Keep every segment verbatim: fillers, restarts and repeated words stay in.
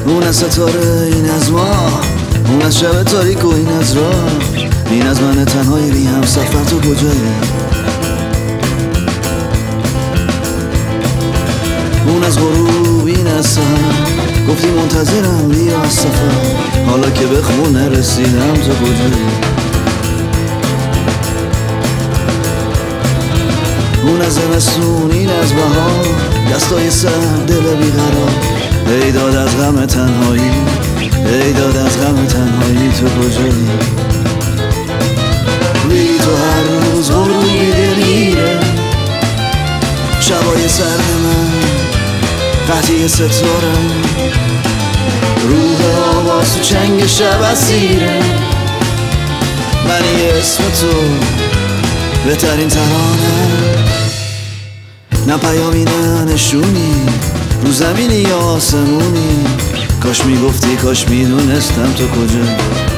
اون از ستاره، این از ما، اون از شب تاریک و این از راه، این از من تنهایی بی هم سفر. تو کجایی؟ اون از غروب، این از سحر، گفتی منتظرم بیا از سفر، حالا که به خونه رسیدم. تو کجایی؟ اون از زمستون، این از بهار، دستای سر، دل بیقرار، ای داد از غم تنهایی، ای داد از غم تنهایی. تو کجایی؟ بی تو هر روز غروبی دلیره، شبای سرد من قطعی ستاره، روح آواز تو چنگ شب اسیره. منی اسم تو بهترین ترانه، نه پیامی نه نشونی، رو زمینی یا آسمونی. کاش میگفتی، کاش میدونستم تو کجایی.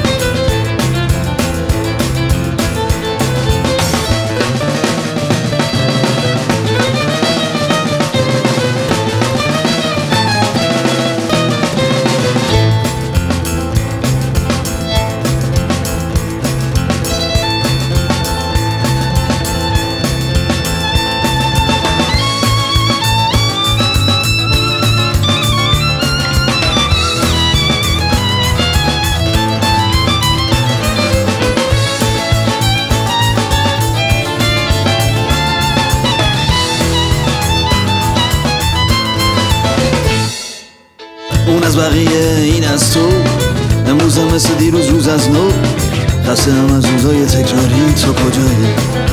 اون از بقیه، این از تو، امروز هم مثل دیروز روز از نو، خسته هم از روزای تکراری. تو کجایی؟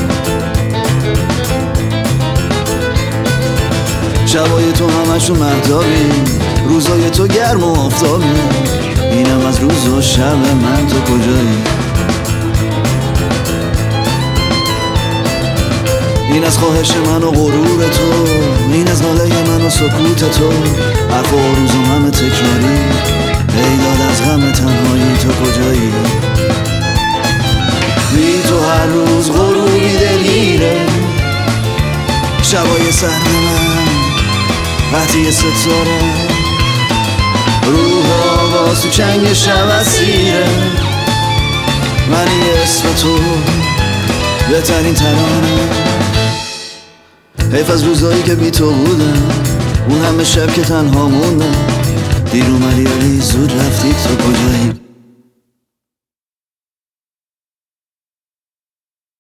شبای تو همشون مهتابی، روزای تو گرم و آفتابی، اینم از روز و شب من. تو کجایی؟ این از خواهش من و غرور تو، این از ناله من و سکوت تو، حرف و روز و همه تکراری، ای داد از غم تنهایی. تو کجایی؟ بی تو هر روز غروبی دلیره، شبای سرد من قطعی ستاره، روح آواز تو چنگ شب اسیره. منی اسم تو بهترین ترانه، حیف از روزایی که بی تو بودم، اون همه شب که تنها موندم. دیر اومدی ولی زود رفتی. تو کجایی؟